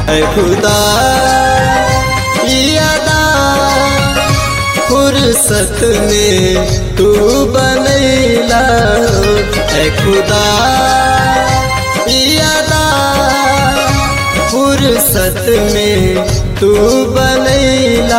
ऐ खुदा यादा फुर्सत में तू बनैला ऐ खुदा यादा फुर्सत में तू बनैला।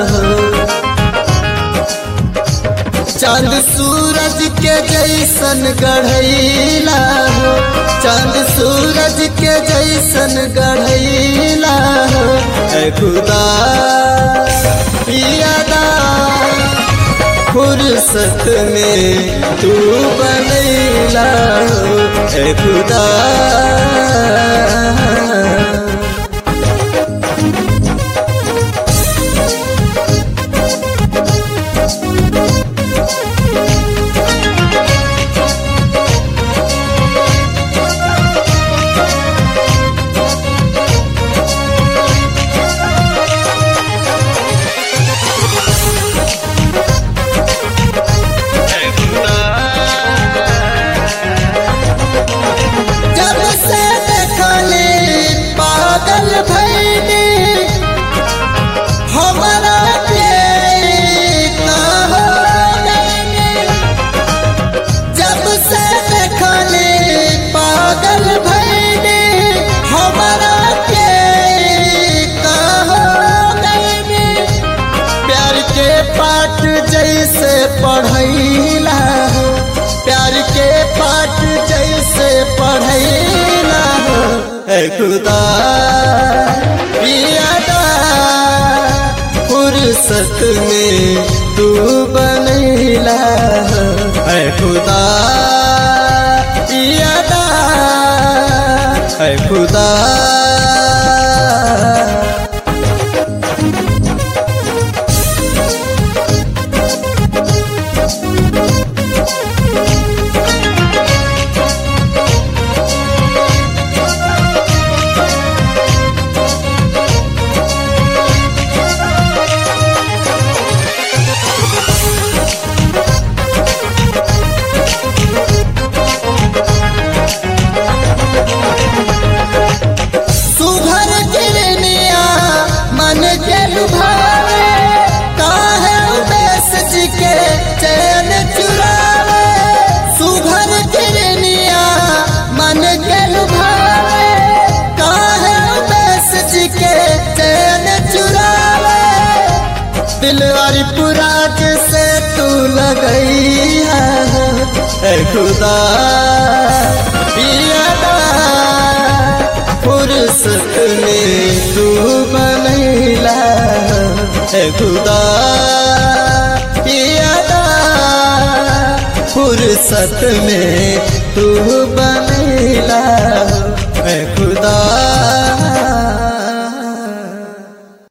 चांद सूरज के जैसन गढ़ैला हो, चांद सूरज के जैसन गढ़ैला हो ऐ खुदा यादा फुर्सत में तू बनैला हो ऐ खुदा। जैसे पढ़ैला हो, प्यार के पाठ जैसे पढ़ैला हो ऐ खुदा यादा फुर्सत में तू बनैला हो ऐ खुदा यादा ऐ खुदा। दिलवारी पुराग से तू लगैया ऐ खुदा यादा फुर्सत में तू बनैला ऐ खुदा यादा फुर्सत में तू बनैला ऐ खुदा।